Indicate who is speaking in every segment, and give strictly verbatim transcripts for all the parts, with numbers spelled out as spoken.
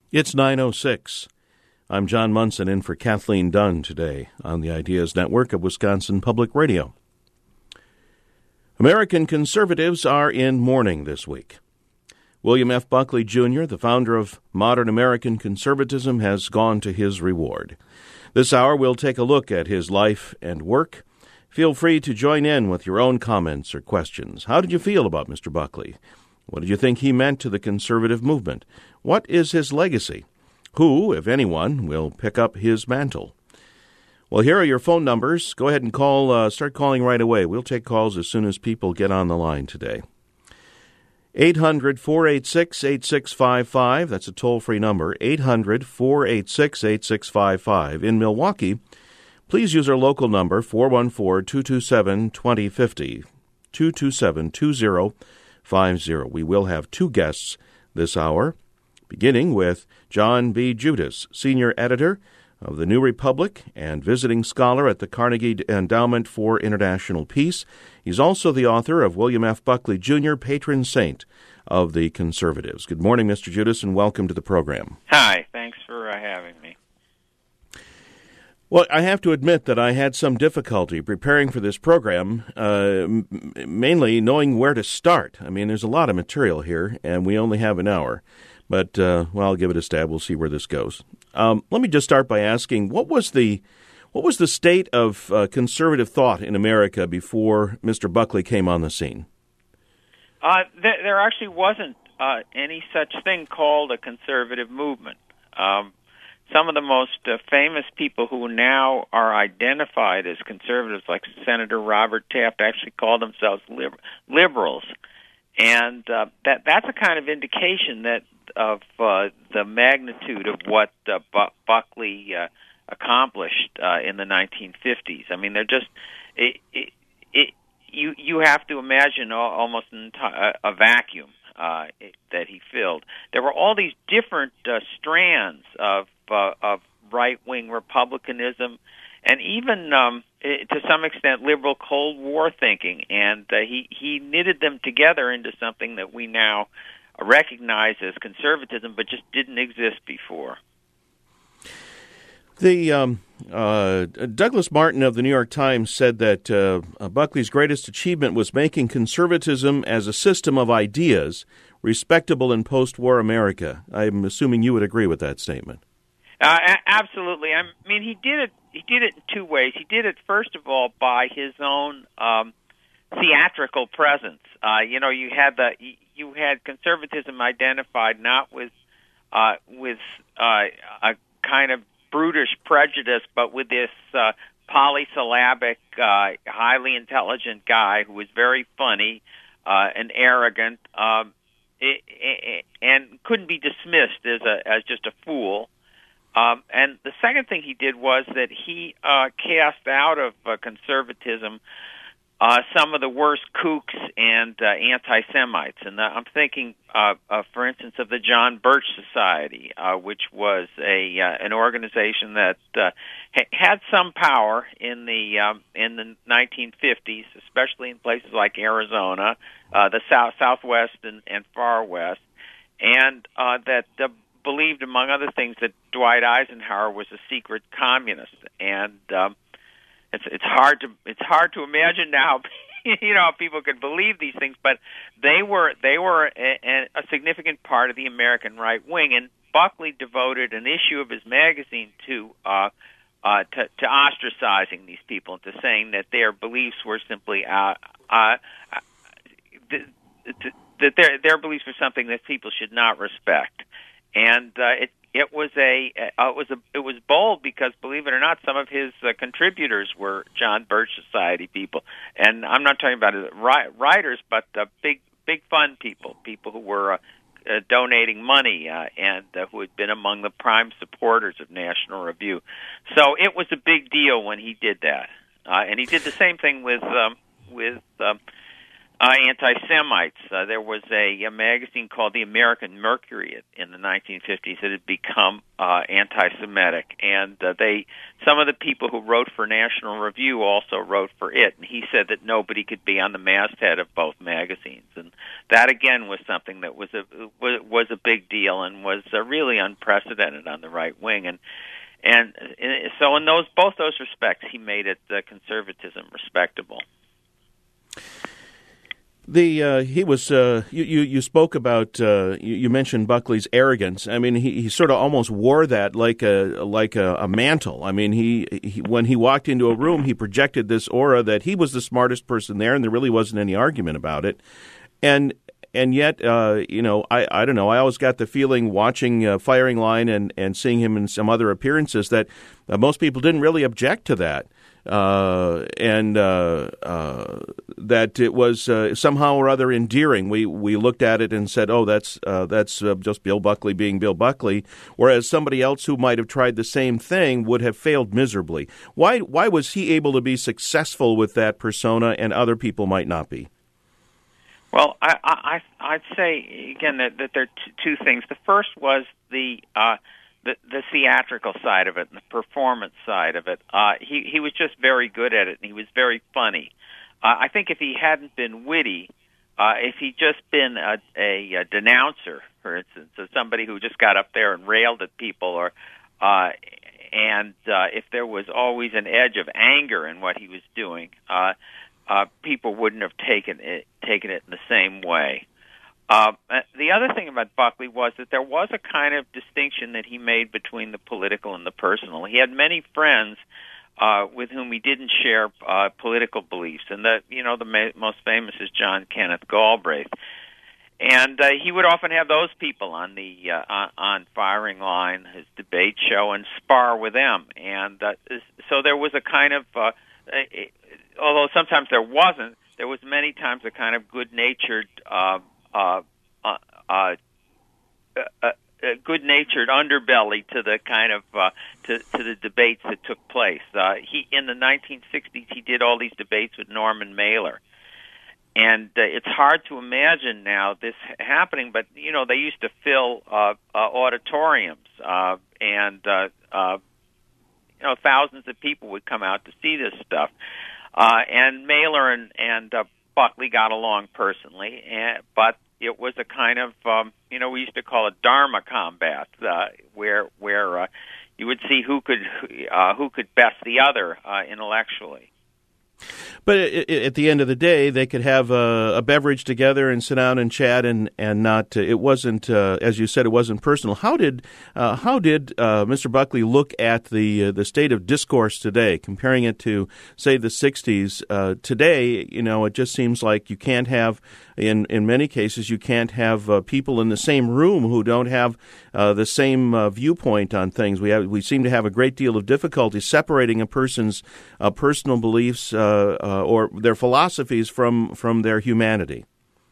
Speaker 1: It's nine oh six. I'm John Munson in for Kathleen Dunn today on the Ideas Network of Wisconsin Public Radio. American conservatives are in mourning this week. William F. Buckley, Junior, the founder of modern American conservatism, has gone to his reward. This hour, we'll take a look at his life and work. Feel free to join in with your own comments or questions. How did you feel about Mister Buckley? What did you think he meant to the conservative movement? What is his legacy? Who, if anyone, will pick up his mantle? Well, here are your phone numbers. Go ahead and call. Uh, start calling right away. We'll take calls as soon as people get on the line today. eight hundred, four eight six, eight six five five. That's a toll-free number. eight hundred, four eight six, eight six five five. In Milwaukee, please use our local number, four one four, two two seven, two zero five zero, two two seven, two zero five zero. We will have two guests this hour, beginning with John B. Judis, senior editor of the New Republic and visiting scholar at the Carnegie Endowment for International Peace. He's also the author of William F. Buckley, Junior, patron saint of the conservatives. Good morning, Mister Judis, and welcome to the program.
Speaker 2: Hi, thanks for uh, having me.
Speaker 1: Well, I have to admit that I had some difficulty preparing for this program, uh, m- mainly knowing where to start. I mean, there's a lot of material here, and we only have an hour. But, uh, well, I'll give it a stab. We'll see where this goes. Um, let me just start by asking, what was the what was the state of uh, conservative thought in America before Mister Buckley came on the scene?
Speaker 2: Uh, th- there actually wasn't uh, any such thing called a conservative movement. Um Some of the most uh, famous people who now are identified as conservatives, like Senator Robert Taft, actually call themselves liber- liberals. And uh, that that's a kind of indication that of uh, the magnitude of what uh, Bu- Buckley uh, accomplished uh, in the nineteen fifties. I mean, they're just it, it, it, you you have to imagine almost an enti- a vacuum uh, that he filled. There were all these different uh, strands of Uh, of right-wing republicanism, and even um, to some extent liberal Cold War thinking, and uh, he he knitted them together into something that we now recognize as conservatism, but just didn't exist before.
Speaker 1: The um, uh, Douglas Martin of the New York Times said that uh, Buckley's greatest achievement was making conservatism as a system of ideas respectable in post-war America. I'm assuming you would agree with that statement.
Speaker 2: Uh, absolutely. I mean, he did it. He did it in two ways. He did it first of all by his own um, theatrical presence. Uh, you know, you had the you had conservatism identified not with uh, with uh, a kind of brutish prejudice, but with this uh, polysyllabic, uh, highly intelligent guy who was very funny uh, and arrogant, um, it, it, and couldn't be dismissed as a as just a fool. Um, and the second thing he did was that he uh, cast out of uh, conservatism uh, some of the worst kooks and uh, anti-Semites. And uh, I'm thinking, uh, uh, for instance, of the John Birch Society, uh, which was a uh, an organization that uh, ha- had some power in the um, in the nineteen fifties, especially in places like Arizona, uh, the South, Southwest, and, and Far West, and uh, that uh, believed, among other things, that Dwight Eisenhower was a secret communist, and um, it's it's hard to it's hard to imagine now, you know, how people could believe these things. But they were they were a, a significant part of the American right wing, and Buckley devoted an issue of his magazine to uh, uh, to, to ostracizing these people, and to saying that their beliefs were simply uh, uh, th- th- that their their beliefs were something that people should not respect. And uh, it it was a uh, it was a it was bold because, believe it or not, some of his uh, contributors were John Birch Society people, and I'm not talking about uh, writers, but uh, big big fun people, people who were uh, uh, donating money uh, and uh, who had been among the prime supporters of National Review. So it was a big deal when he did that, uh, and he did the same thing with um, with. Um, uh, anti-Semites. Uh, there was a, a magazine called the American Mercury in the nineteen fifties that had become uh, anti-Semitic, and uh, they some of the people who wrote for National Review also wrote for it. And he said that nobody could be on the masthead of both magazines, and that again was something that was a was, was a big deal and was uh, really unprecedented on the right wing. And and so in those both those respects, he made it uh, conservatism respectable.
Speaker 1: The uh, he was uh, you, you you spoke about uh, you, you mentioned Buckley's arrogance. I mean, he, he sort of almost wore that like a like a, a mantle. I mean, he, he when he walked into a room, he projected this aura that he was the smartest person there, and there really wasn't any argument about it. And and yet, uh, you know, I, I don't know. I always got the feeling watching uh, Firing Line and, and seeing him in some other appearances that uh, most people didn't really object to that. Uh, and uh, uh, that it was uh, somehow or other endearing. We we looked at it and said, "Oh, that's uh, that's uh, just Bill Buckley being Bill Buckley," whereas somebody else who might have tried the same thing would have failed miserably. Why why was he able to be successful with that persona, and other people might not be?
Speaker 2: Well, I, I I'd say again that, that there are t- two things. The first was the. Uh, The, the theatrical side of it and the performance side of it. Uh, he he was just very good at it, and he was very funny. Uh, I think if he hadn't been witty, uh, if he'd just been a, a, a denouncer, for instance, or somebody who just got up there and railed at people, or uh, and uh, if there was always an edge of anger in what he was doing, uh, uh, people wouldn't have taken it taken it in the same way. Uh, the other thing about Buckley was that there was a kind of distinction that he made between the political and the personal. He had many friends uh, with whom he didn't share uh, political beliefs, and the you know the ma- most famous is John Kenneth Galbraith, and uh, he would often have those people on the uh, on, on Firing Line, his debate show, and spar with them, and uh, so there was a kind of uh, although sometimes there wasn't, there was many times a kind of good-natured. Uh, Uh, uh, uh, uh, uh, good-natured underbelly to the kind of uh, to, to the debates that took place. Uh, he in the nineteen sixties he did all these debates with Norman Mailer, and uh, it's hard to imagine now this happening. But you know they used to fill uh, uh, auditoriums, uh, and uh, uh, you know thousands of people would come out to see this stuff. Uh, and Mailer and and uh, Buckley got along personally, and, but it was a kind of, um, you know, we used to call it Dharma combat, uh, where where uh, you would see who could uh, who could best the other uh, intellectually.
Speaker 1: But at the end of the day, they could have a, a beverage together and sit down and chat, and and not. Uh, it wasn't, uh, as you said, it wasn't personal. How did uh, how did uh, Mister Buckley look at the uh, the state of discourse today, comparing it to, say, the sixties? Uh, today, you know, it just seems like you can't have, in in many cases, you can't have uh, people in the same room who don't have uh, the same uh, viewpoint on things. We have we seem to have a great deal of difficulty separating a person's uh, personal beliefs. Uh, Uh, or their philosophies from, from their humanity?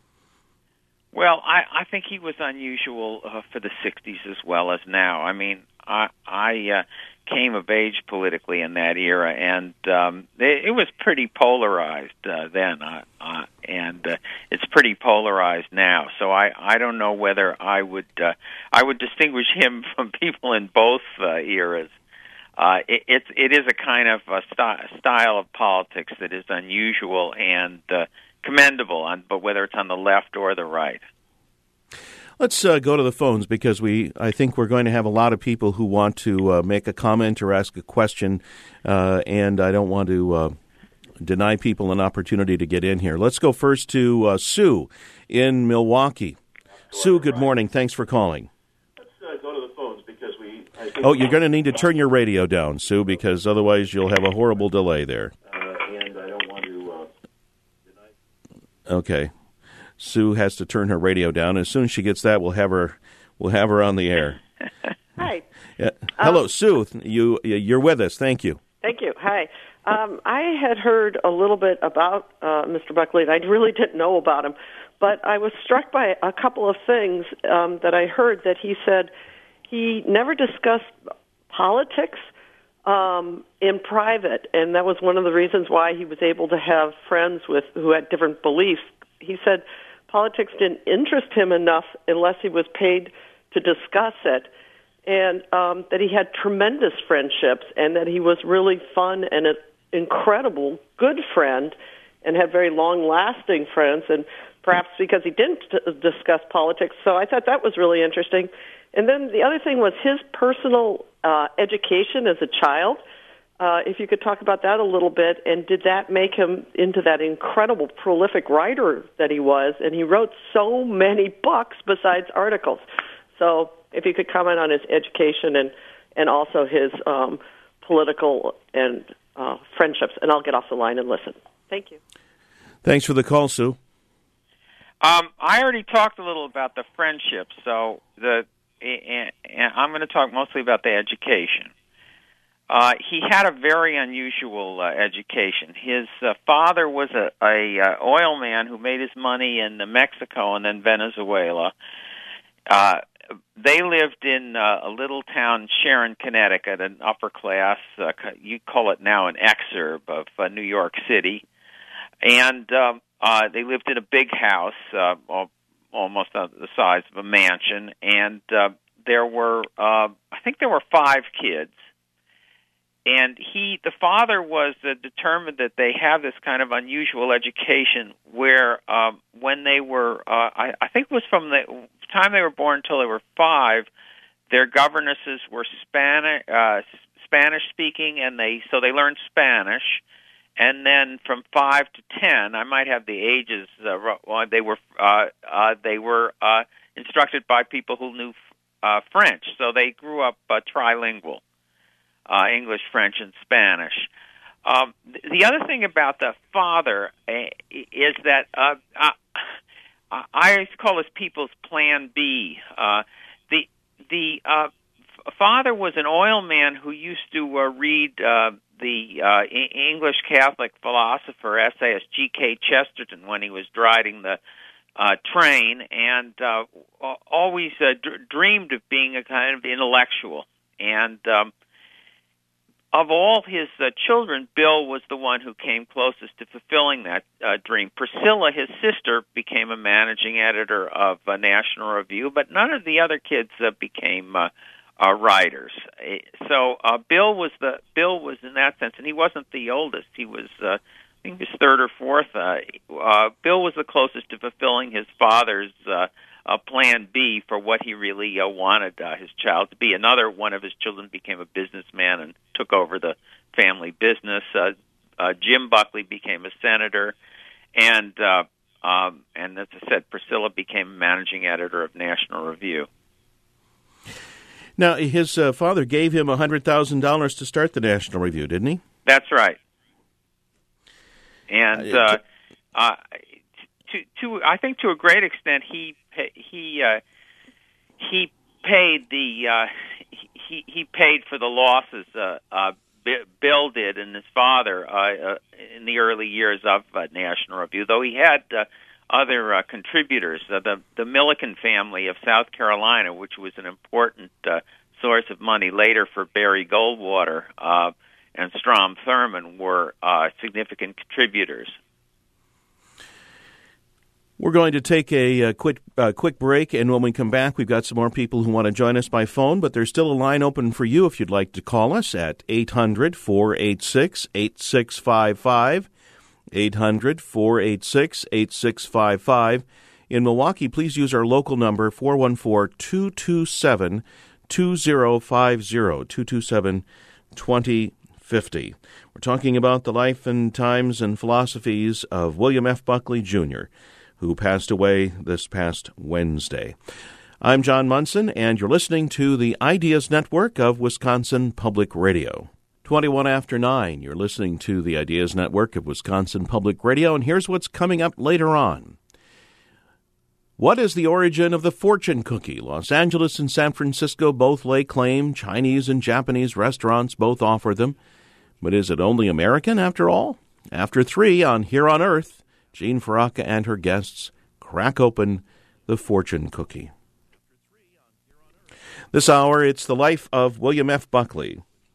Speaker 2: Well, I, I think he was unusual uh, for the sixties as well as now. I mean, I, I uh, came of age politically in that era, and um, it, it was pretty polarized uh, then, uh, uh, and uh, it's pretty polarized now. So I, I don't know whether I would uh, I would distinguish him from people in both uh, eras. Uh, it, it's it is a kind of a st- style of politics that is unusual and uh, commendable, on, but whether it's on the left or the right.
Speaker 1: Let's uh, go to the phones, because we I think we're going to have a lot of people who want to uh, make a comment or ask a question, uh, and I don't want to uh, deny people an opportunity to get in here. Let's go first to uh, Sue in Milwaukee. Sue, good morning. Thanks for calling. Oh, you're going to need to turn your radio down, Sue, because otherwise you'll have a horrible delay there.
Speaker 3: Uh, and I don't want to uh, deny.
Speaker 1: Okay. Sue has to turn her radio down. As soon as she gets that, we'll have her we'll have her on the air.
Speaker 4: Hi.
Speaker 1: Yeah. Hello,
Speaker 4: um,
Speaker 1: Sue. You you're with us. Thank you.
Speaker 4: Thank you. Hi. Um, I had heard a little bit about uh, Mister Buckley, and I really didn't know about him, but I was struck by a couple of things um, that I heard that he said. He never discussed politics um, in private, and that was one of the reasons why he was able to have friends with who had different beliefs he said politics didn't interest him enough unless he was paid to discuss it, and um, that he had tremendous friendships, and that he was really fun and an incredible good friend, and had very long-lasting friends, and perhaps because he didn't t- discuss politics. So I thought that was really interesting. And then the other thing was his personal uh, education as a child. Uh, if you could talk about that a little bit, and did that make him into that incredible prolific writer that he was? And he wrote so many books besides articles. So if you could comment on his education and, and also his um, political and uh, friendships, and I'll get off the line and listen. Thank you.
Speaker 1: Thanks for the call, Sue.
Speaker 2: Um, I already talked a little about the friendship, so the and, and I'm going to talk mostly about the education. Uh, he had a very unusual uh, education. His uh, father was a, a uh, oil man who made his money in Mexico and then Venezuela. Uh, they lived in uh, a little town, Sharon, Connecticut, an upper class, uh, you call it now an exurb of uh, New York City. And um, uh, they lived in a big house, uh, almost the size of a mansion. And uh, there were, uh, I think there were five kids. And he, the father, was uh, determined that they have this kind of unusual education where um, when they were, uh, I, I think it was from the time they were born until they were five, their governesses were Spanish, uh, Spanish-speaking, and they so they learned Spanish. And then from five to ten, I might have the ages. Uh, well, they were uh, uh, they were uh, instructed by people who knew uh, French, so they grew up uh, trilingual. Uh, English, French, and Spanish. Um, the other thing about the father uh, is that uh, uh, I always call this people's Plan B. Uh, the the uh, father was an oil man who used to uh, read uh, the uh, English Catholic philosopher, essayist G K Chesterton when he was driving the uh, train, and uh, always uh, d- dreamed of being a kind of intellectual. And um, Of all his uh, children, Bill was the one who came closest to fulfilling that uh, dream. Priscilla, his sister, became a managing editor of uh, National Review, but none of the other kids uh, became uh, uh, writers. So uh, Bill was the Bill was in that sense, and he wasn't the oldest. He was, uh, I think, his third or fourth. Uh, uh, Bill was the closest to fulfilling his father's Uh, a plan B for what he really uh, wanted uh, his child to be. Another one of his children became a businessman and took over the family business. Uh, uh, Jim Buckley became a senator, and uh, um, and as I said, Priscilla became managing editor of National Review.
Speaker 1: Now, his uh, father gave him one hundred thousand dollars to start the National Review, didn't he?
Speaker 2: That's right. And uh, uh, to, to I think to a great extent, he he uh, he paid the uh, he he paid for the losses uh, uh, Bill did and his father uh, uh, in the early years of uh, National Review. Though he had uh, other uh, contributors, uh, the the Milliken family of South Carolina, which was an important uh, source of money later for Barry Goldwater uh, and Strom Thurmond, were uh, significant contributors.
Speaker 1: We're going to take a, a quick uh, quick break, and when we come back, we've got some more people who want to join us by phone, but there's still a line open for you if you'd like to call us at eight hundred, four eight six, eight six five five, eight hundred, four eight six, eight six five five. In Milwaukee, please use our local number, four one four, two two seven, two zero five zero, two two seven, two zero five zero. We're talking about the life and times and philosophies of William F. Buckley, Junior, who passed away this past Wednesday. I'm John Munson, and you're listening to the Ideas Network of Wisconsin Public Radio. twenty-one after nine, you're listening to the Ideas Network of Wisconsin Public Radio, and here's what's coming up later on. What is the origin of the fortune cookie? Los Angeles and San Francisco both lay claim. Chinese and Japanese restaurants both offer them. But is it only American, after all? After three on Here on Earth, Jean Faraka and her guests crack open the fortune cookie. This hour, it's the life of William F. Buckley.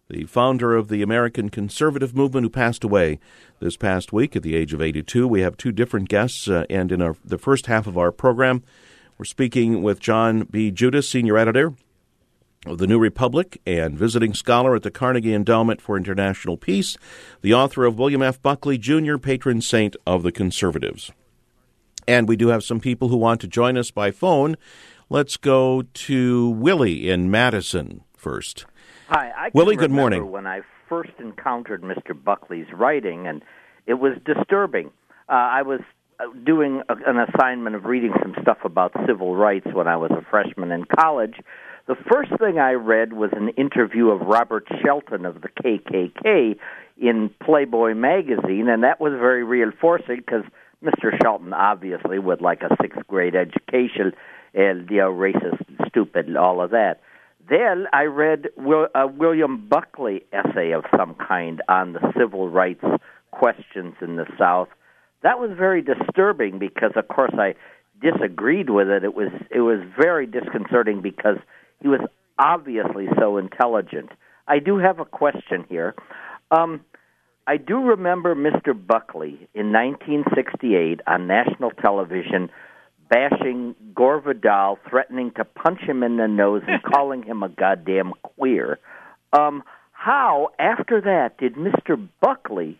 Speaker 1: the founder of the American conservative movement, who passed away this past week at the age of eighty-two. We have two different guests, uh, and in our, the first half of our program, we're speaking with John B. Judis, senior editor of The New Republic and visiting scholar at the Carnegie Endowment for International Peace, the author of William F. Buckley, Junior, patron saint of the conservatives. And we do have some people who want to join us by phone. Let's go to Willie in Madison first.
Speaker 5: Hi, I can
Speaker 1: Willie, good
Speaker 5: remember
Speaker 1: morning.
Speaker 5: When I first encountered Mister Buckley's writing, and it was disturbing. Uh, I was doing a, an assignment of reading some stuff about civil rights when I was a freshman in college. The first thing I read was an interview of Robert Shelton of the K K K in Playboy magazine, and that was very reinforcing because Mister Shelton, obviously, with like a sixth grade education, and you know, racist, stupid, and all of that. Then I read a William Buckley essay of some kind on the civil rights questions in the South. That was very disturbing because, of course, I disagreed with it. It was it was very disconcerting because he was obviously so intelligent. I do have a question here. Um, I do remember Mister Buckley in nineteen sixty-eight on national television bashing Gore Vidal, threatening to punch him in the nose and calling him a goddamn queer. Um, how, after that, did Mister Buckley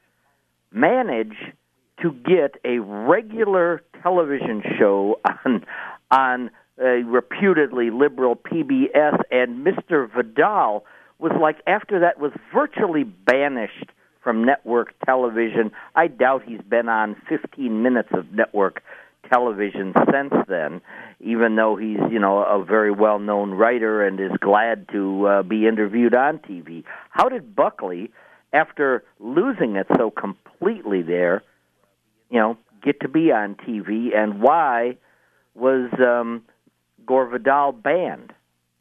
Speaker 5: manage to get a regular television show on on a reputedly liberal P B S, and Mister Vidal was like, after that, was virtually banished from network television? I doubt he's been on fifteen minutes of network television since then, even though he's, you know, a very well-known writer and is glad to uh, be interviewed on T V. How did Buckley, after losing it so completely there, you know, get to be on T V, and why was um, Gore Vidal banned?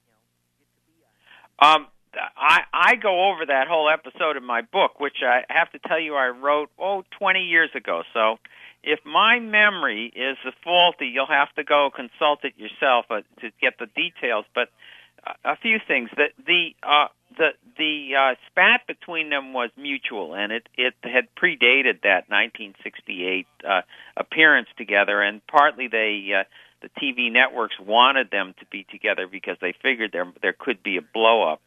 Speaker 2: Um, I, I go over that whole episode in my book, which I have to tell you I wrote, oh, twenty years ago. So if my memory is faulty, you'll have to go consult it yourself uh, to get the details. But uh, a few things. The the uh, the the uh, spat between them was mutual, and it, it had predated that nineteen sixty-eight uh, appearance together, and partly they uh, the T V networks wanted them to be together because they figured there there could be a blow-up.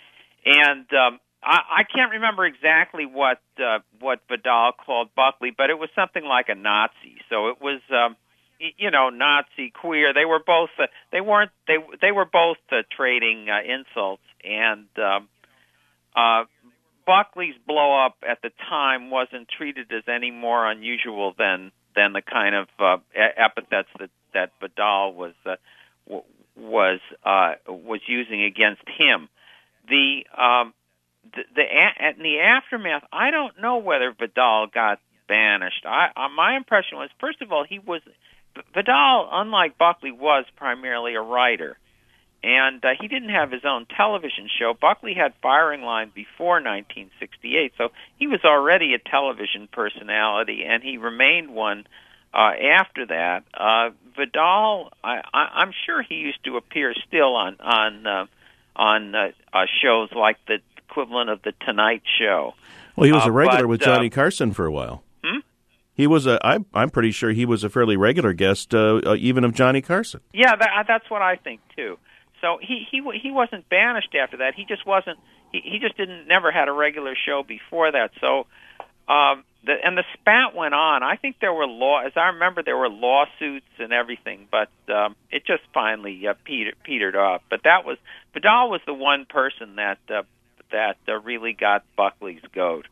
Speaker 2: And um, I, I can't remember exactly what uh, what Vidal called Buckley, but it was something like a Nazi. So it was, um, you know, Nazi, queer. They were both. Uh, they weren't. They they were both uh, trading uh, insults. And um, uh, Buckley's blow up at the time wasn't treated as any more unusual than than the kind of uh, epithets that that Vidal was uh, w- was uh, was using against him. The um, the, the a, in the aftermath, I don't know whether Vidal got banished. I, uh, my impression was, first of all, he was Vidal, unlike Buckley, was primarily a writer, and uh, he didn't have his own television show. Buckley had Firing Line before nineteen sixty-eight, so he was already a television personality, and he remained one uh, after that. Uh, Vidal, I, I, I'm sure he used to appear still on on. Uh, on uh, uh, shows like the equivalent of The Tonight Show.
Speaker 1: Well, he was
Speaker 2: uh,
Speaker 1: a regular
Speaker 2: but,
Speaker 1: with Johnny
Speaker 2: uh,
Speaker 1: Carson for a while.
Speaker 2: Hmm?
Speaker 1: He was a. I, I'm pretty sure he was a fairly regular guest, uh, uh, even of Johnny Carson.
Speaker 2: Yeah, that, that's what I think too. So he he he wasn't banished after that. He just wasn't. He, he just didn't. Never had a regular show before that. So, um, the, and the spat went on. I think there were law. As I remember, there were lawsuits and everything. But um, it just finally uh, petered, petered off. But that was Vidal was the one person that uh, that uh, really got Buckley's goat.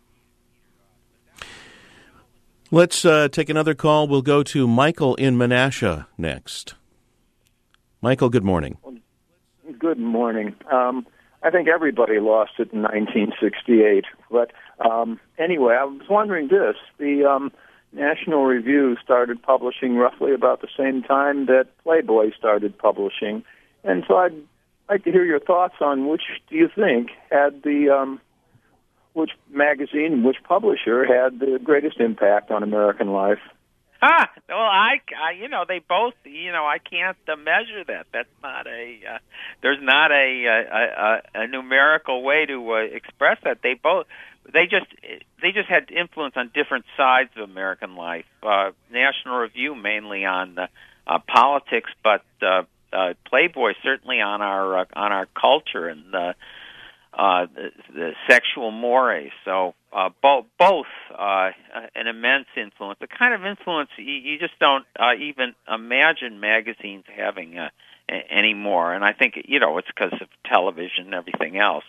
Speaker 1: Let's uh, take another call. We'll go to Michael in Menasha next. Michael, good morning.
Speaker 3: Good morning. Um, I think everybody lost it in nineteen sixty-eight. But um, anyway, I was wondering this. The um, National Review started publishing roughly about the same time that Playboy started publishing. And so I'd like to hear your thoughts on which do you think had the, um, which magazine, which publisher had the greatest impact on American life?
Speaker 2: Ah, well, I, I, you know, they both, you know, I can't uh, measure that. That's not a, uh, there's not a, a, a, a numerical way to uh, express that. They both, they just, they just had influence on different sides of American life. Uh, National Review mainly on uh, uh, politics, but uh, uh, Playboy certainly on our uh, on our culture and uh, uh, the, the sexual mores. So. Uh, bo- both uh, an immense influence, the kind of influence you, you just don't uh, even imagine magazines having uh, a- anymore. And I think, you know, it's because of television and everything else.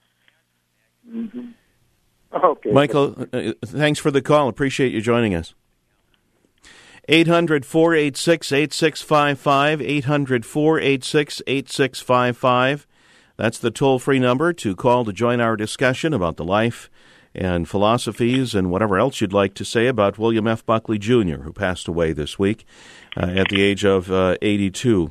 Speaker 3: Mm-hmm. Okay.
Speaker 1: Michael, uh, thanks for the call. Appreciate you joining us. eight hundred, four eight six, eight six five five, eight hundred, four eight six, eight six five five. That's the toll-free number to call to join our discussion about the life and philosophies and whatever else you'd like to say about William F. Buckley, Junior, who passed away this week uh, at the age of uh, eighty-two.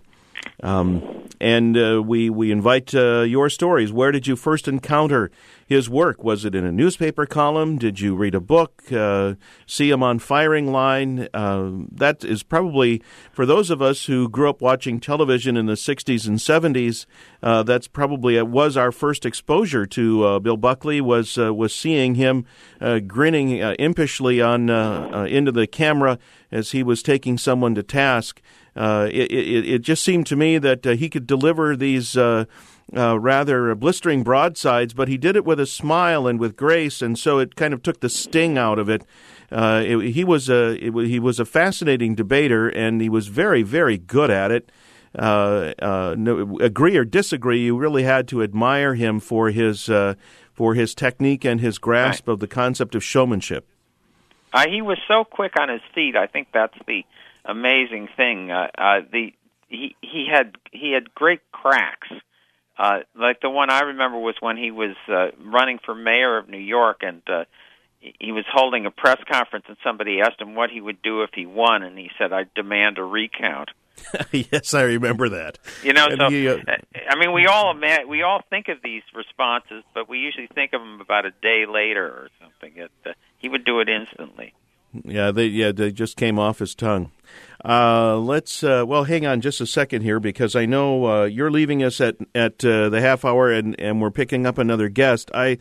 Speaker 1: Um, and uh, we, we invite uh, your stories. Where did you first encounter his work? Was it in a newspaper column? Did you read a book? Uh, see him on firing line? Uh, that is probably, for those of us who grew up watching television in the sixties and seventies, uh, that's probably, it was our first exposure to uh, Bill Buckley, was uh, was seeing him uh, grinning uh, impishly on uh, uh, into the camera as he was taking someone to task. Uh, it, it, it just seemed to me that uh, he could deliver these uh, uh, rather blistering broadsides, but he did it with a smile and with grace, and so it kind of took the sting out of it. Uh, it he was a it, he was a fascinating debater, and he was very, very good at it. Uh, uh, no, agree or disagree, you really had to admire him for his uh, for his technique and his grasp right. of the concept of showmanship.
Speaker 2: Uh, he was so quick on his feet. I think that's the amazing thing. Uh, uh, the he he had he had great cracks. Uh, like the one I remember was when he was uh, running for mayor of New York, and uh, he was holding a press conference, and somebody asked him what he would do if he won, and he said, "I demand a recount."
Speaker 1: Yes, I remember that.
Speaker 2: You know,
Speaker 1: and
Speaker 2: so
Speaker 1: he, uh,
Speaker 2: I mean, we all we all think of these responses, but we usually think of them about a day later or something. It, uh, he would do it instantly.
Speaker 1: Yeah, they yeah they just came off his tongue. Uh, let's uh, well, hang on just a second here, because I know uh, you're leaving us at at uh, the half hour, and, and we're picking up another guest. I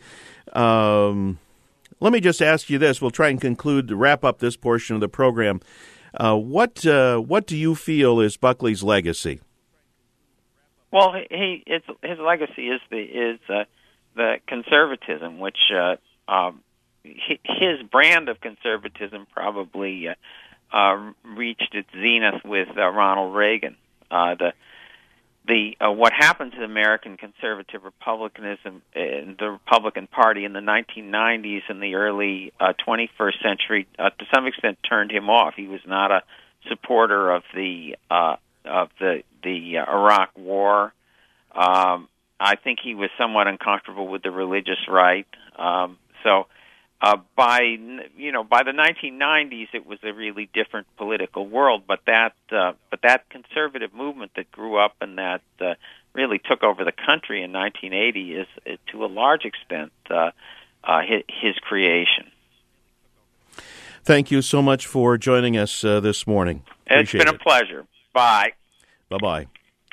Speaker 1: um, let me just ask you this. We'll try and conclude to wrap up this portion of the program. Uh, what uh, what do you feel is Buckley's legacy?
Speaker 2: Well, he his, his legacy is the is uh, the conservatism, which. Uh, um, His brand of conservatism probably uh, uh, reached its zenith with uh, Ronald Reagan. Uh, the the uh, what happened to American conservative republicanism and the Republican Party in the nineteen nineties and the early uh, twenty-first century, uh, to some extent, turned him off. He was not a supporter of the uh, of the the uh, Iraq War. Um, I think he was somewhat uncomfortable with the religious right. Um, so. Uh, by you know, by the nineteen nineties, it was a really different political world. But that, uh, but that conservative movement that grew up and that uh, really took over the country in nineteen eighty is, uh, to a large extent, uh, uh, his, his creation.
Speaker 1: Thank you so much for joining us uh, this morning. Appreciate
Speaker 2: it's been
Speaker 1: it.
Speaker 2: a pleasure. Bye.
Speaker 1: Bye bye.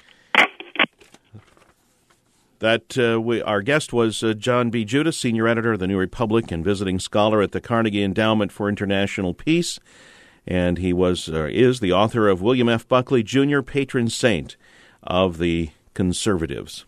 Speaker 1: That uh, we, our guest was uh, John B. Judis, senior editor of the New Republic and visiting scholar at the Carnegie Endowment for International Peace, and he was uh, is the author of William F. Buckley, Junior, patron saint of the conservatives.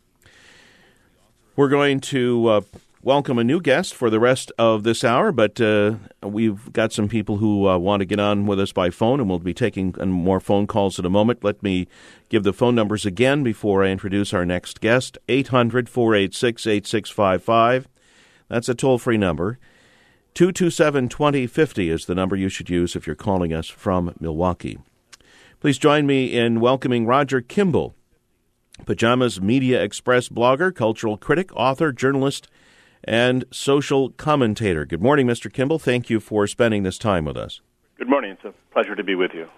Speaker 1: We're going to uh, welcome a new guest for the rest of this hour, but uh, we've got some people who uh, want to get on with us by phone, and we'll be taking more phone calls in a moment. Let me give the phone numbers again before I introduce our next guest. eight hundred, four eight six, eight six five five. That's a toll-free number. two two seven, two zero five zero is the number you should use if you're calling us from Milwaukee. Please join me in welcoming Roger Kimball, Pajamas Media Express blogger, cultural critic, author, journalist, and social commentator. Good morning, Mister Kimball. Thank you for spending this time with us.
Speaker 6: Good morning. It's a pleasure to be with you.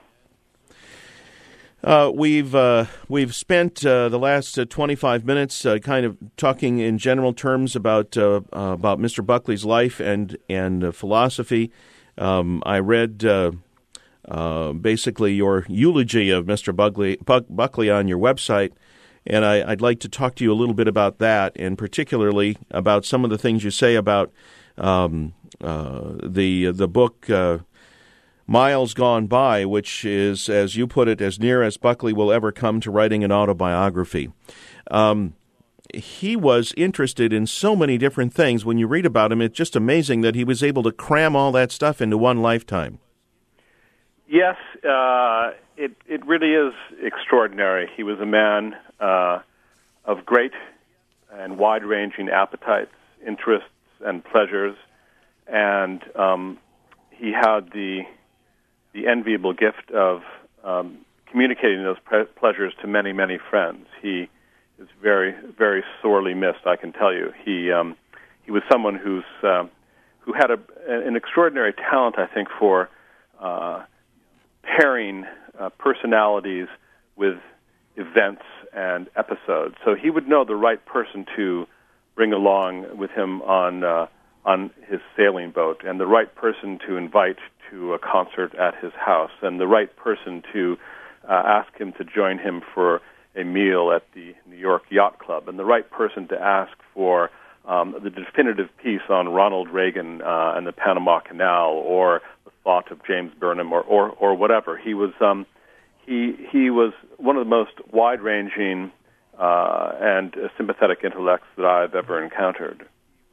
Speaker 1: Uh, we've uh, we've spent uh, the last uh, twenty-five minutes uh, kind of talking in general terms about uh, uh, about Mister Buckley's life and and uh, philosophy. Um, I read uh, uh, basically your eulogy of Mister Buckley, Buck, Buckley on your website, and I, I'd like to talk to you a little bit about that, and particularly about some of the things you say about um, uh, the the book uh, Miles Gone By, which is, as you put it, as near as Buckley will ever come to writing an autobiography. Um, he was interested in so many different things. When you read about him, it's just amazing that he was able to cram all that stuff into one lifetime.
Speaker 6: Yes, uh, it it really is extraordinary. He was a man uh, of great and wide-ranging appetites, interests, and pleasures, and um, he had the the enviable gift of um, communicating those pre- pleasures to many, many friends. He is very, very sorely missed, I can tell you. He um, he was someone who's uh, who had a, an extraordinary talent, I think, for uh, pairing uh, personalities with events and episodes. So he would know the right person to bring along with him on uh, on his sailing boat, and the right person to invite to a concert at his house, and the right person to uh, ask him to join him for a meal at the New York Yacht Club, and the right person to ask for um, the definitive piece on Ronald Reagan uh, and the Panama Canal, or the thought of James Burnham, or, or, or whatever. He was um, he he was one of the most wide-ranging uh, and uh, sympathetic intellects that I've ever encountered.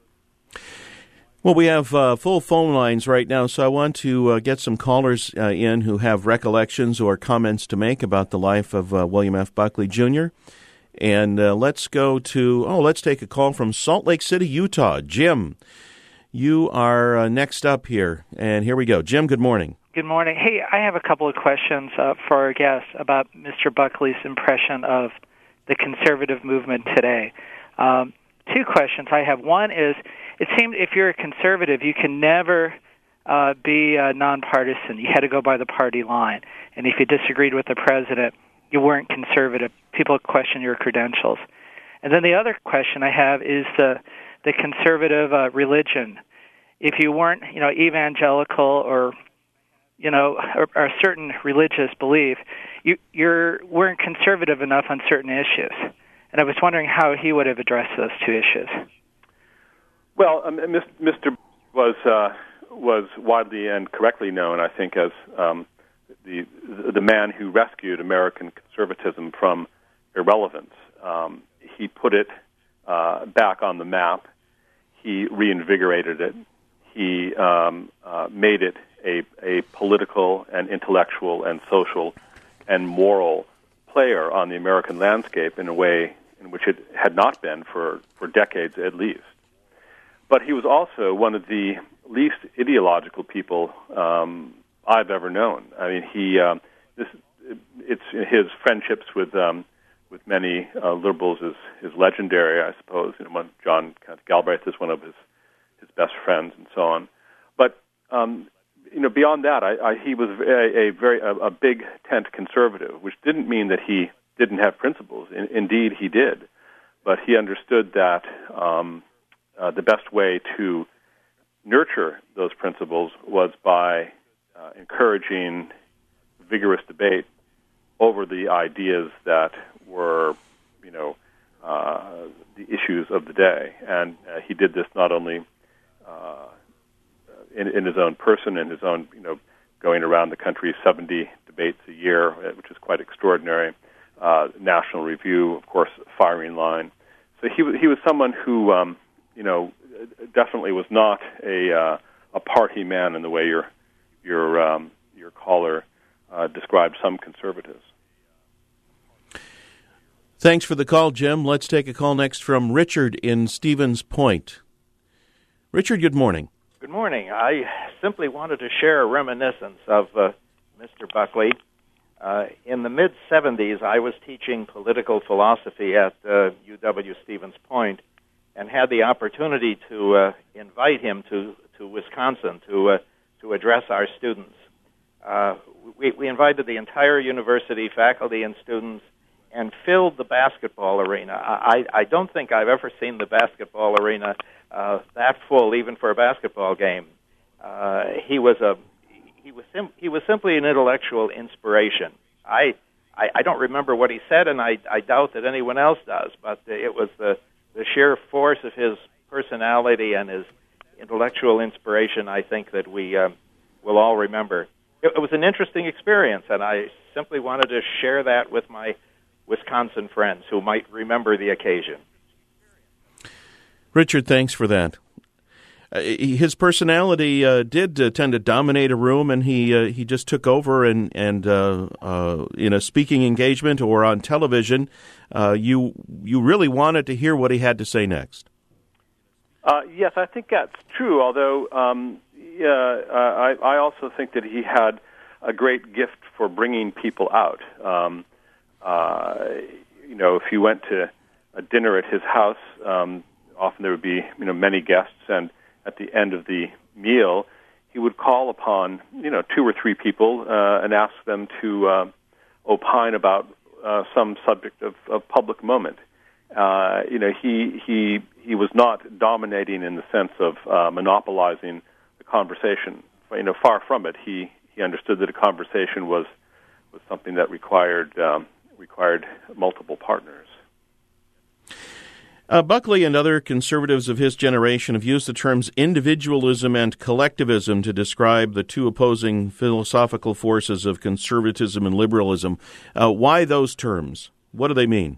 Speaker 1: Well, we have uh, full phone lines right now, so I want to uh, get some callers uh, in who have recollections or comments to make about the life of uh, William F. Buckley, Junior And uh, let's go to, oh, let's take a call from Salt Lake City, Utah. Jim, you are uh, next up here, and here we go. Jim, good morning.
Speaker 7: Good morning. Hey, I have a couple of questions uh, for our guests about Mister Buckley's impression of the conservative movement today. Um, two questions I have. One is, it seemed if you're a conservative, you can never uh, be uh, nonpartisan. You had to go by the party line. And if you disagreed with the president, you weren't conservative. People question your credentials. And then the other question I have is the the conservative uh, religion. If you weren't, you know, evangelical or, you know, or, or a certain religious belief, you you're weren't conservative enough on certain issues. And I was wondering how he would have addressed those two issues.
Speaker 6: Well, um, Mister was uh, was widely and correctly known, I think, as um, the the man who rescued American conservatism from irrelevance. Um, he put it uh, back on the map. He reinvigorated it. He um, uh, made it a a political and intellectual and social and moral player on the American landscape in a way in which it had not been for, for decades at least. But he was also one of the least ideological people um, I've ever known. I mean, he um, this it's his friendships with um, with many uh, liberals is is legendary, I suppose. You know, one, John Galbraith is one of his his best friends, and so on. But um, you know, beyond that, I, I, he was a, a very a, a big tent conservative, which didn't mean that he didn't have principles. In, indeed, he did, but he understood that. Um, Uh, the best way to nurture those principles was by uh, encouraging vigorous debate over the ideas that were, you know, uh, the issues of the day. And uh, he did this not only uh, in, in his own person, in his own, you know, going around the country, seventy debates a year, which is quite extraordinary. Uh, National Review, of course, firing line. So he he was someone who. Um, you know, definitely was not a uh, a party man in the way your your um, your caller uh, described some conservatives.
Speaker 1: Thanks for the call, Jim. Let's take a call next from Richard in Stevens Point. Richard, good morning.
Speaker 8: Good morning. I simply wanted to share a reminiscence of uh, Mister Buckley. Uh, in the mid-seventies, I was teaching political philosophy at uh, U W Stevens Point, and had the opportunity to uh, invite him to, to Wisconsin to uh, to address our students. Uh, we, we invited the entire university, faculty and students, and filled the basketball arena. I, I don't think I've ever seen the basketball arena uh, that full, even for a basketball game. Uh, he was a he was sim- he was simply an intellectual inspiration. I, I I don't remember what he said, and I I doubt that anyone else does. But it was the the sheer force of his personality and his intellectual inspiration, I think, that we um, will all remember. It, it was an interesting experience, and I simply wanted to share that with my Wisconsin friends who might remember the occasion.
Speaker 1: Richard, thanks for that. Uh, his personality uh, did uh, tend to dominate a room, and he uh, he just took over. And and uh, uh, in a speaking engagement or on television, uh, you you really wanted to hear what he had to say next.
Speaker 6: Uh, yes, I think that's true. Although, um, yeah, uh, I, I also think that he had a great gift for bringing people out. Um, uh, you know, if you went to a dinner at his house, um, often there would be you know many guests, and at the end of the meal, he would call upon, you know, two or three people uh, and ask them to uh, opine about uh, some subject of, of public moment. Uh, you know, he he he was not dominating in the sense of uh, monopolizing the conversation. You know, far from it. He he understood that a conversation was was something that required um, required multiple partners.
Speaker 1: Uh, Buckley and other conservatives of his generation have used the terms individualism and collectivism to describe the two opposing philosophical forces of conservatism and liberalism. Uh, why those terms? What do they mean?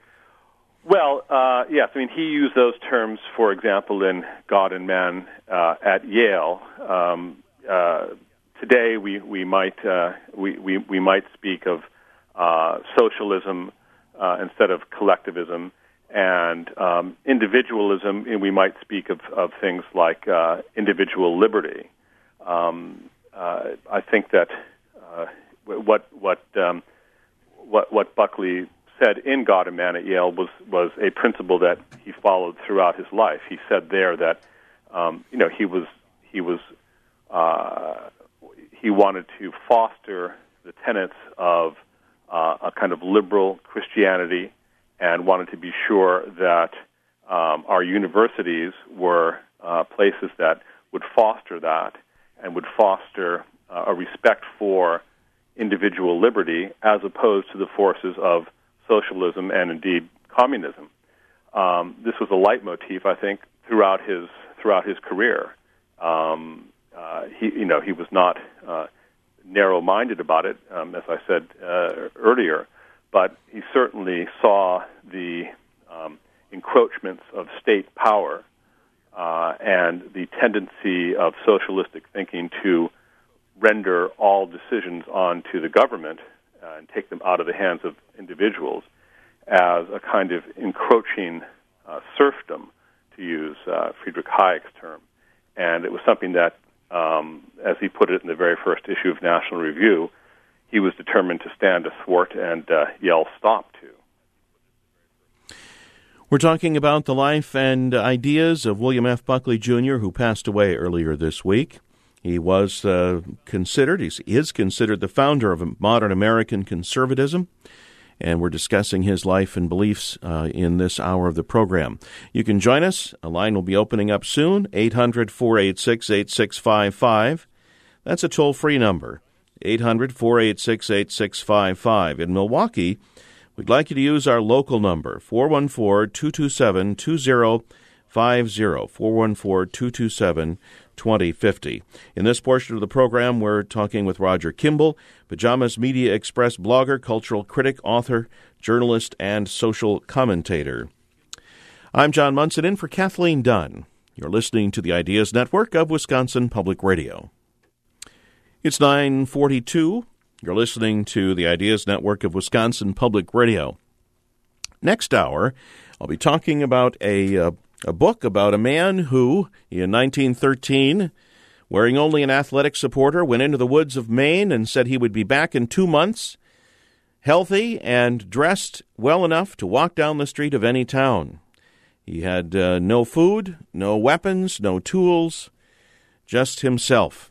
Speaker 6: Well, uh, yes, I mean, he used those terms, for example, in God and Man uh, at Yale. Um, uh, today, we we might uh, we, we we might speak of uh, socialism uh, instead of collectivism. And um, individualism, and we might speak of, of things like uh, individual liberty. Um, uh, I think that uh, what what um, what what Buckley said in God and Man at Yale was was a principle that he followed throughout his life. He said there that um, you know he was he was uh, he wanted to foster the tenets of uh, a kind of liberal Christianity, and wanted to be sure that um, our universities were uh, places that would foster that and would foster uh, a respect for individual liberty as opposed to the forces of socialism and indeed communism. Um, this was a leitmotif, I think, throughout his throughout his career. Um, uh, he, you know, he was not uh, narrow-minded about it, um, as I said uh, earlier. But he certainly saw the um, encroachments of state power uh, and the tendency of socialistic thinking to render all decisions onto the government uh, and take them out of the hands of individuals as a kind of encroaching uh, serfdom, to use uh, Friedrich Hayek's term. And it was something that, um, as he put it in the very first issue of National Review, he was determined to stand athwart and uh, yell stop to.
Speaker 1: We're talking about the life and ideas of William F. Buckley, Junior, who passed away earlier this week. He was uh, considered, he is considered the founder of modern American conservatism, and we're discussing his life and beliefs uh, in this hour of the program. You can join us. A line will be opening up soon, eight hundred, four eight six, eight six five five. That's a toll-free number. eight hundred, four eight six, eight six five five. In Milwaukee, we'd like you to use our local number, four one four, two two seven, two zero five zero, four one four, two two seven, two zero five zero. In this portion of the program, we're talking with Roger Kimball, Pajamas Media Express blogger, cultural critic, author, journalist, and social commentator. I'm John Munson, in for Kathleen Dunn. You're listening to the Ideas Network of Wisconsin Public Radio. It's nine forty-two. You're listening to the Ideas Network of Wisconsin Public Radio. Next hour, I'll be talking about a, uh, a book about a man who, in nineteen thirteen, wearing only an athletic supporter, went into the woods of Maine and said he would be back in two months, healthy and dressed well enough to walk down the street of any town. He had uh, no food, no weapons, no tools, just himself.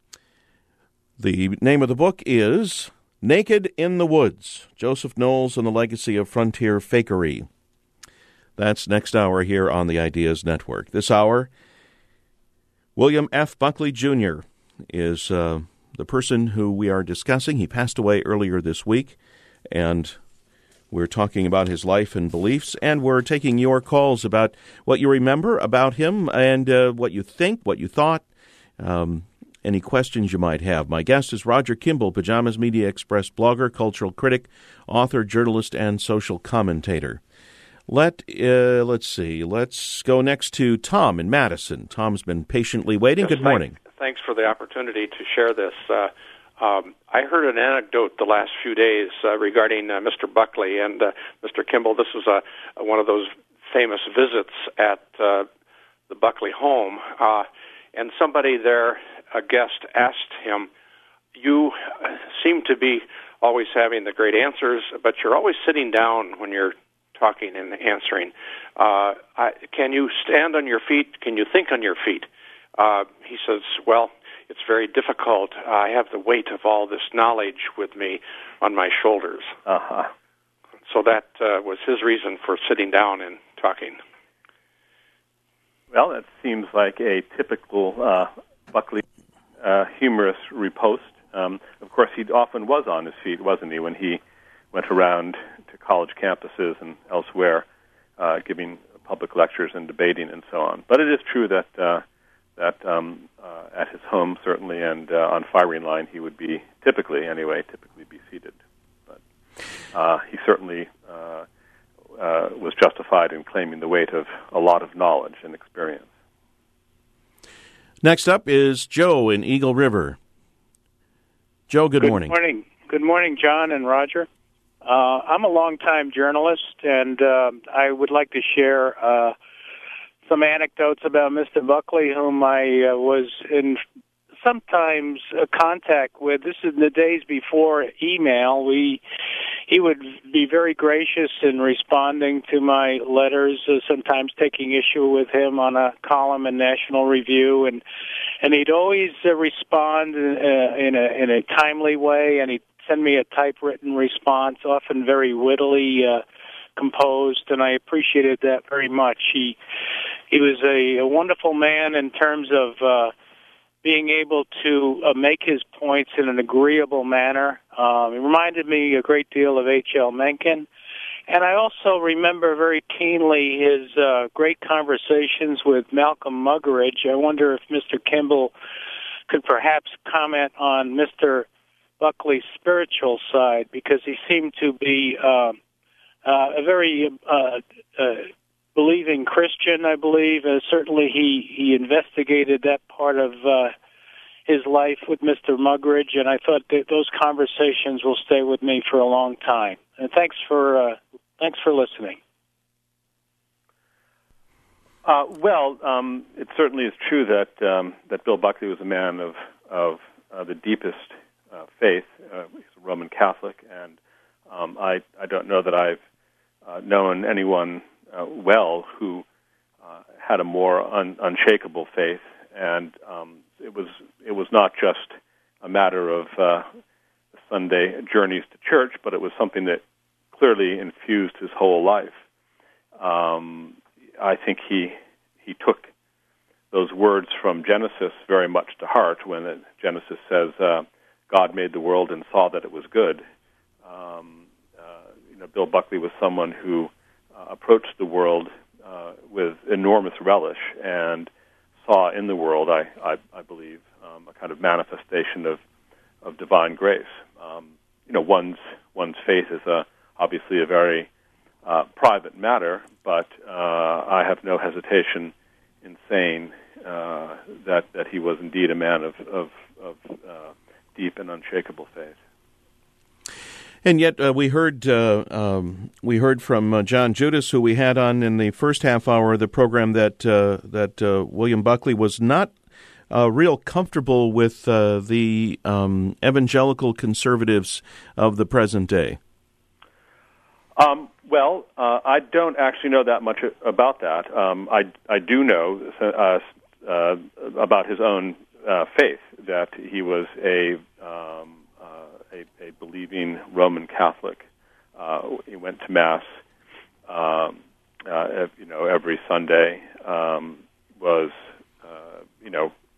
Speaker 1: The name of the book is Naked in the Woods, Joseph Knowles and the Legacy of Frontier Fakery. That's next hour here on the Ideas Network. This hour, William F. Buckley, Junior is uh, the person who we are discussing. He passed away earlier this week, and we're talking about his life and beliefs, and we're taking your calls about what you remember about him and uh, what you think, what you thought, um, any questions you might have. My guest is Roger Kimball, Pajamas Media Express blogger, cultural critic, author, journalist, and social commentator. Let, uh, let's see, let's go next to Tom in Madison. Tom's been patiently waiting.
Speaker 9: Yes,
Speaker 1: Good morning.
Speaker 9: Thanks, thanks for the opportunity to share this. Uh, um, I heard an anecdote the last few days uh, regarding uh, Mister Buckley and uh, Mister Kimball. This was uh, one of those famous visits at uh, the Buckley home, uh, and somebody there, a guest, asked him, "You seem to be always having the great answers, but you're always sitting down when you're talking and answering. Uh, I, can you stand on your feet? Can you think on your feet?" Uh, he says, "Well, it's very difficult. I have the weight of all this knowledge with me on my shoulders."
Speaker 6: Uh-huh.
Speaker 9: So that uh, was his reason for sitting down and talking.
Speaker 6: Well, that seems like a typical uh, Buckley uh, humorous riposte. Um, of course, he often was on his feet, wasn't he, when he went around to college campuses and elsewhere, uh, giving public lectures and debating and so on. But it is true that uh, that um, uh, at his home, certainly, and uh, on firing line, he would be typically, anyway, typically be seated. But uh, he certainly uh, uh, was justified in claiming the weight of a lot of knowledge and experience.
Speaker 1: Next up is Joe in Eagle River. Joe, good,
Speaker 10: good
Speaker 1: morning.
Speaker 10: Good morning. Good morning, John and Roger. Uh, I'm a longtime journalist, and uh, I would like to share uh, some anecdotes about Mister Buckley, whom I uh, was in sometimes uh, contact with. This is in the days before email. We he would be very gracious in responding to my letters, uh, sometimes taking issue with him on a column in National Review, and and he'd always uh, respond uh, in a in a timely way, and he'd send me a typewritten response, often very wittily uh, composed, and I appreciated that very much. He he was a, a wonderful man in terms of uh, being able to uh, make his points in an agreeable manner. Um, it reminded me a great deal of H L Mencken. And I also remember very keenly his uh, great conversations with Malcolm Muggeridge. I wonder if Mister Kimball could perhaps comment on Mister Buckley's spiritual side, because he seemed to be uh, uh, a very uh, uh, believing Christian, I believe. Uh, certainly he, he investigated that part of uh, his life with Mister Muggeridge, and I thought that those conversations will stay with me for a long time. And thanks for uh, thanks for listening.
Speaker 6: Uh, well, um, it certainly is true that um, that Bill Buckley was a man of of uh, the deepest uh, faith. Uh, he's a Roman Catholic, and um, I I don't know that I've uh, known anyone uh, well who uh, had a more un- unshakable faith. And um, it was it was not just a matter of uh, Sunday journeys to church, but it was something that clearly infused his whole life. Um, I think he he took those words from Genesis very much to heart when it, Genesis says, uh, "God made the world and saw that it was good." Um, uh, you know, Bill Buckley was someone who uh, approached the world uh, with enormous relish and saw in the world, I I, I believe, um, a kind of manifestation of of divine grace. Um, you know, one's one's faith is a, obviously a very Uh, private matter, but uh, I have no hesitation in saying uh, that that he was indeed a man of of, of uh, deep and unshakable faith.
Speaker 1: And yet, uh, we heard uh, um, we heard from uh, John Judas, who we had on in the first half hour of the program, that uh, that uh, William Buckley was not uh, real comfortable with uh, the um, evangelical conservatives of the present day.
Speaker 6: Um, well, uh, I don't actually know that much about that. Um, I, I do know uh, uh, about his own uh, faith, that he was a, um, uh, a, a believing Roman Catholic. Uh, he went to Mass, um, uh, you know, every Sunday. Um, was, uh, you know,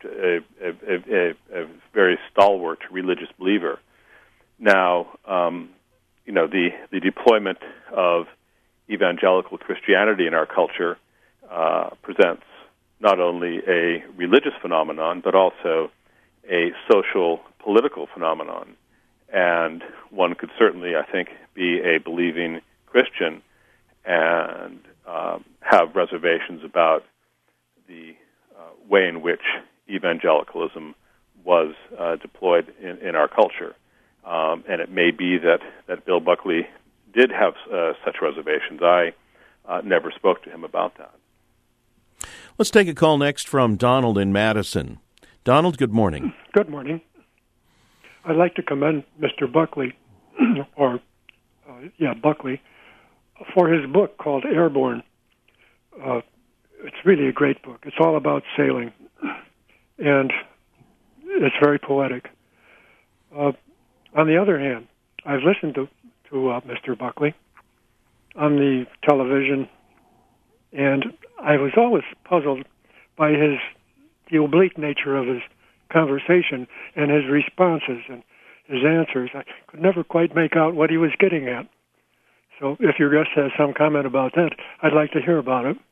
Speaker 6: a, a, a, a very stalwart religious believer. Now, um, you know, the, the deployment of evangelical Christianity in our culture uh, presents not only a religious phenomenon, but also a social, political phenomenon. And one could certainly, I think, be a believing Christian and um, have reservations about the uh, way in which evangelicalism was uh, deployed in, in our culture. Um, and it may be that, that Bill Buckley did have uh, such reservations. I uh, never spoke to him about that.
Speaker 1: Let's take a call next from Donald in Madison. Donald, good morning.
Speaker 11: Good morning. I'd like to commend Mister Buckley, or, uh, yeah, Buckley, for his book called Airborne. Uh, it's really a great book. It's all about sailing, and it's very poetic. Uh, on the other hand, I've listened to, to uh, Mister Buckley on the television, and I was always puzzled by his the oblique nature of his conversation and his responses and his answers. I could never quite make out what he was getting at. So if your guest has some comment about that, I'd like to hear about it.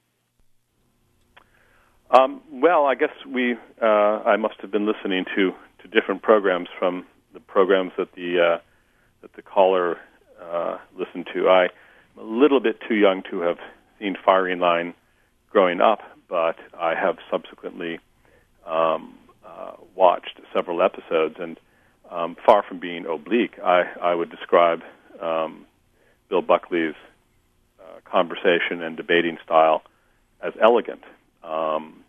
Speaker 6: Um, well, I guess we, uh, I must have been listening to, to different programs from the programs that the, uh, that the caller uh, listened to. I'm a little bit too young to have seen Firing Line growing up, but I have subsequently um, uh, watched several episodes, and um, far from being oblique, I, I would describe um, Bill Buckley's uh, conversation and debating style as elegant. Um,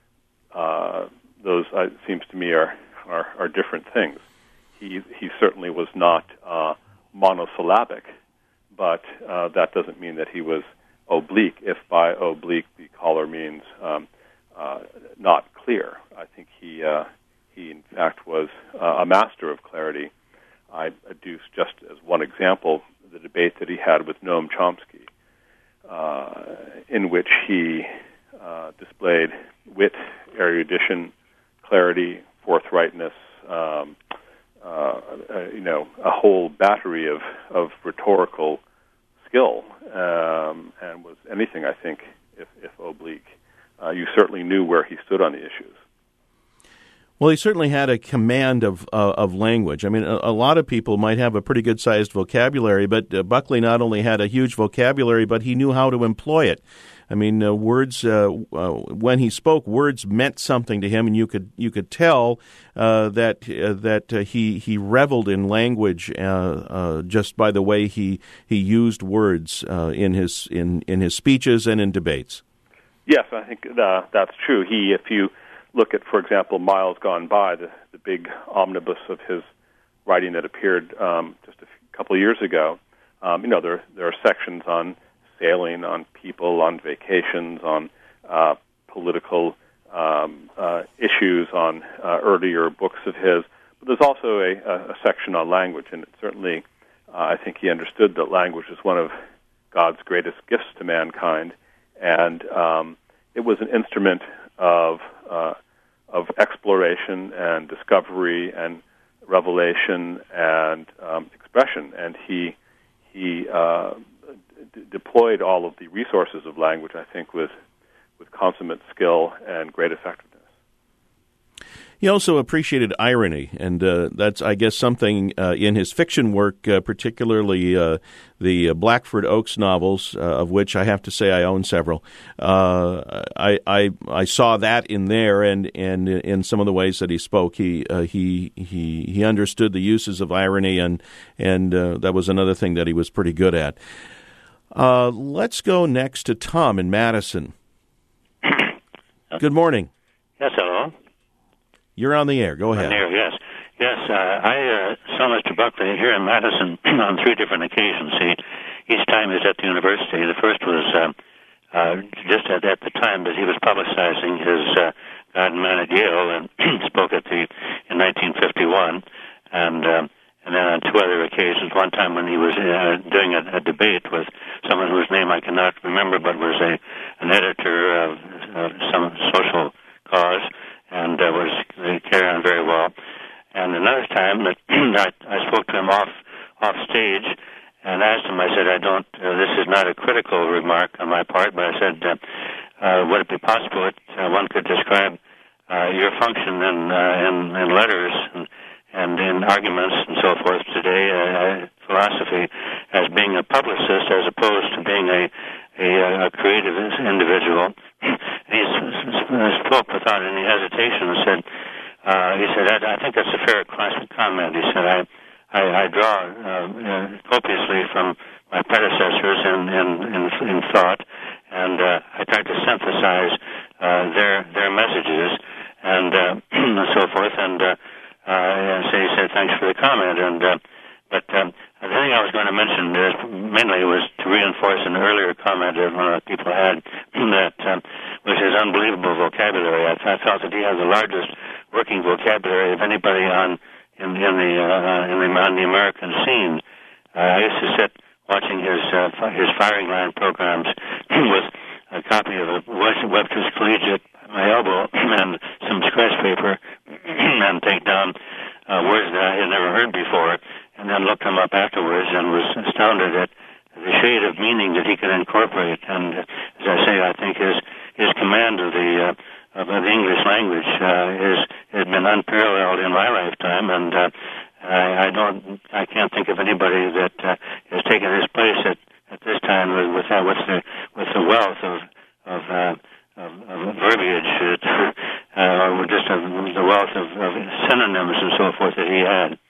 Speaker 6: uh, those, uh, it seems to me, are, are, are different things. He, he certainly was not uh, monosyllabic, but uh, that doesn't mean that he was oblique, if by oblique the caller means um, uh, not clear. I think he, uh, he in fact, was uh, a master of clarity. I adduce just as one example the debate that he had with Noam Chomsky, uh, in which he uh, displayed wit, erudition, clarity, forthrightness, um, uh, uh, you know, a whole battery of, of rhetorical skill, um, and was anything, I think, if, if oblique. Uh, you certainly knew where he stood on the issues.
Speaker 1: Well, he certainly had a command of uh, of language. I mean, a, a lot of people might have a pretty good-sized vocabulary, but uh, Buckley not only had a huge vocabulary, but he knew how to employ it. I mean, uh, words, uh, uh, when he spoke, words meant something to him, and you could you could tell uh, that uh, that uh, he he reveled in language uh, uh, just by the way he he used words uh, in his in, in his speeches and in debates.
Speaker 6: Yes, I think uh, that's true. He, if you look at, for example, Miles Gone By, the, the big omnibus of his writing that appeared um, just a few, couple of years ago, um, you know, there there are sections on sailing, on people, on vacations, on uh, political um, uh, issues, on uh, earlier books of his. But there's also a, a section on language, and it certainly, uh, I think he understood that language is one of God's greatest gifts to mankind, and um, it was an instrument of uh, of exploration and discovery and revelation and um, expression, and he he. Uh, d- deployed all of the resources of language, I think, with with consummate skill and great effectiveness.
Speaker 1: He also appreciated irony, and uh, that's, I guess, something uh, in his fiction work, uh, particularly uh, the uh, Blackford Oaks novels, uh, of which I have to say I own several. Uh, I, I I saw that in there, and, and in some of the ways that he spoke, he uh, he he he understood the uses of irony, and and uh, that was another thing that he was pretty good at. Uh, let's go next to Tom in Madison. Good morning.
Speaker 12: Yes, hello.
Speaker 1: You're on the air. Go ahead.
Speaker 12: On the air, yes. Yes, uh, I uh, saw Mister Buckley here in Madison on three different occasions. He, each time he was at the university. The first was uh, uh, just at, at the time that he was publicizing his uh, God and Man at Yale, and spoke at the in nineteen fifty-one. And um, and then on two other occasions, one time when he was uh, doing a, a debate with someone whose name I cannot remember, but was a an editor of uh, some social cause. and uh, was they carried on very well. And another time that I, I spoke to him off off stage and asked him, I said, I don't, uh, this is not a critical remark on my part, but I said, uh, uh, would it be possible that uh, one could describe uh, your function in, uh, in, in letters and, and in arguments and so forth today, uh, philosophy, as being a publicist as opposed to being a, a, a creative individual? He spoke without any hesitation and said, uh, he said, I, I think that's a fair comment. He said, I I, I draw uh, uh, copiously from my predecessors in, in, in, in thought, and uh, I try to synthesize uh, their their messages and uh, so forth. And uh, uh, so he said, thanks for the comment. And uh, but um, the thing I was going to mention is mainly was to reinforce an earlier comment that one of the people had that um, was his unbelievable vocabulary. I, I felt that he has the largest working vocabulary of anybody on. In, in the uh, in the on the American scene, uh, I used to sit watching his uh, his firing line programs with a copy of the Webster's Collegiate at my elbow and some scratch paper, and take down uh, words that I had never heard before, and then look them up afterwards, and was astounded at the shade of meaning that he could incorporate. And uh, as I say, I think his his command of the uh, of the English language uh, is has been unparalleled in my lifetime, and uh, I, I don't, I can't think of anybody that uh, has taken his place at, at this time with with, uh, with the with the wealth of of, uh, of, of verbiage, uh, uh, or just of the wealth of, of synonyms and so forth that he had.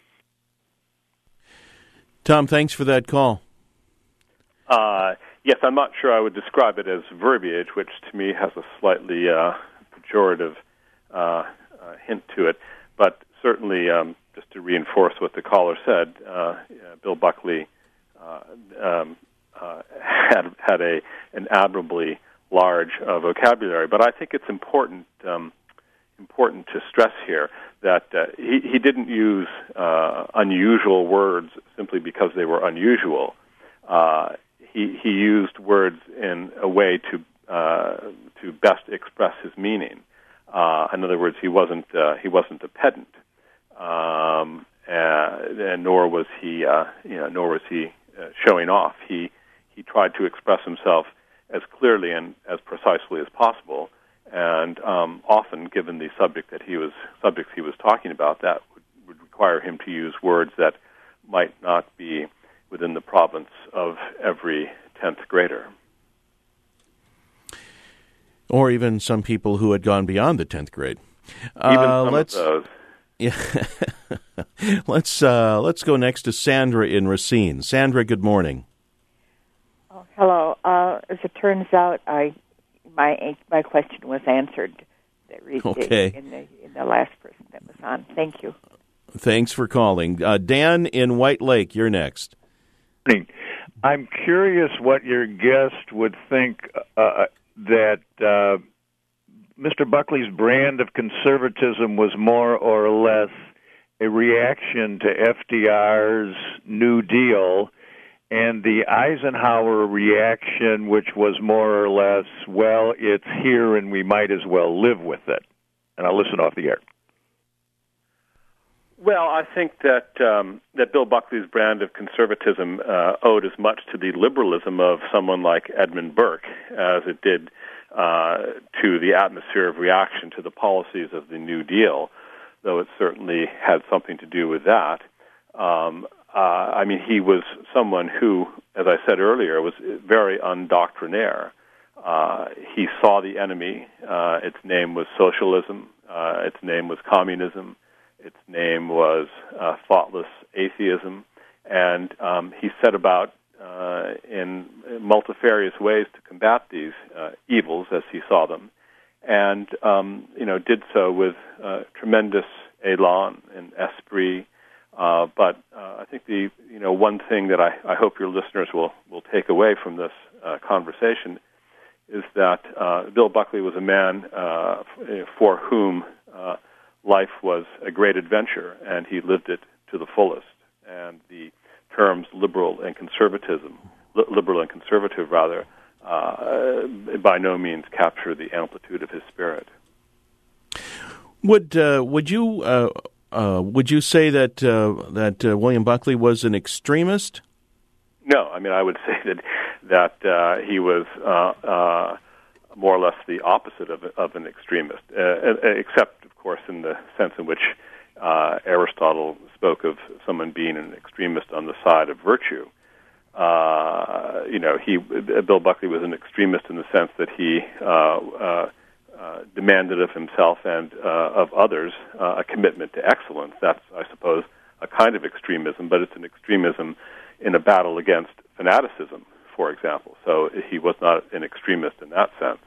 Speaker 1: Tom, thanks for that call.
Speaker 6: Uh, yes, I'm not sure I would describe it as verbiage, which to me has a slightly uh, pejorative uh, uh, hint to it. But certainly, um, just to reinforce what the caller said, uh, uh, Bill Buckley uh, um, uh, had had a an admirably large uh, vocabulary. But I think it's important um, important to stress here that uh, he, he didn't use uh, unusual words simply because they were unusual. Uh, he he used words in a way to uh, to best express his meaning. Uh, in other words, he wasn't uh, he wasn't a pedant, um, and, and nor was he uh, you know nor was he uh, showing off. He he tried to express himself as clearly and as precisely as possible. And um, often, given the subject that he was subjects he was talking about, that would, would require him to use words that might not be within the province of every tenth grader,
Speaker 1: or even some people who had gone beyond the tenth grade.
Speaker 6: Even
Speaker 1: uh,
Speaker 6: some
Speaker 1: let's,
Speaker 6: of those.
Speaker 1: Yeah, let's uh, let's go next to Sandra in Racine. Sandra, good morning.
Speaker 13: Oh, hello. Uh, as it turns out, I. My my question was answered.
Speaker 1: Okay.
Speaker 13: In the in the last person that was on. Thank you.
Speaker 1: Thanks for calling, uh, Dan in White Lake. You're next.
Speaker 14: I'm curious what your guest would think uh, that uh, Mister Buckley's brand of conservatism was more or less a reaction to F D R's New Deal, and the Eisenhower reaction, which was more or less, well, it's here and we might as well live with it. And I'll listen off the air.
Speaker 6: Well, I think that um, that Bill Buckley's brand of conservatism uh, owed as much to the liberalism of someone like Edmund Burke as it did uh, to the atmosphere of reaction to the policies of the New Deal, though it certainly had something to do with that. Um, Uh, I mean, he was someone who, as I said earlier, was very undoctrinaire. Uh, he saw the enemy. Uh, its name was socialism. Uh, its name was communism. Its name was uh, thoughtless atheism. And um, he set about uh, in multifarious ways to combat these uh, evils as he saw them, and um, you know, did so with uh, tremendous élan and esprit. Uh, but uh, I think the you know one thing that I, I hope your listeners will, will take away from this uh, conversation is that uh, Bill Buckley was a man uh, for whom uh, life was a great adventure, and he lived it to the fullest. And the terms liberal and conservatism, li- liberal and conservative rather, uh, by no means capture the amplitude of his spirit.
Speaker 1: Would uh, would you uh, uh, would you say that uh, that uh, William Buckley was an extremist?
Speaker 6: No, I mean I would say that that uh, he was uh, uh, more or less the opposite of of an extremist, uh, except of course in the sense in which uh, Aristotle spoke of someone being an extremist on the side of virtue. Uh, you know, he Bill Buckley was an extremist in the sense that he uh, uh, uh, demanded of himself and uh, of others uh, a commitment to excellence. That's, I suppose, a kind of extremism, but it's an extremism in a battle against fanaticism, for example. So he was not an extremist in that sense.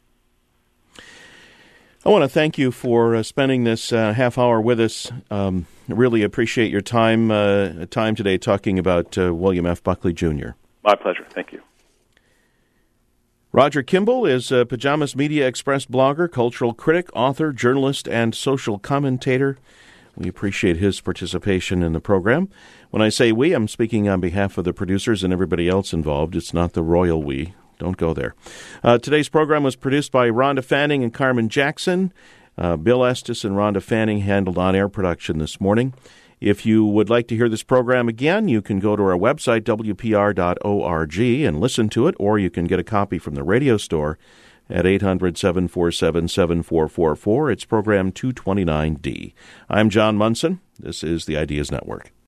Speaker 1: I want to thank you for uh, spending this uh, half hour with us. Um, really appreciate your time uh, time today talking about uh, William F. Buckley, Junior
Speaker 6: My pleasure. Thank you.
Speaker 1: Roger Kimball is a Pajamas Media Express blogger, cultural critic, author, journalist, and social commentator. We appreciate his participation in the program. When I say we, I'm speaking on behalf of the producers and everybody else involved. It's not the royal we. Don't go there. Uh, today's program was produced by Rhonda Fanning and Carmen Jackson. Uh, Bill Estes and Rhonda Fanning handled on-air production this morning. If you would like to hear this program again, you can go to our website, w p r dot org, and listen to it, or you can get a copy from the radio store at eight hundred, seven four seven, seven four four four. It's program two twenty-nine D. I'm John Munson. This is the Ideas Network.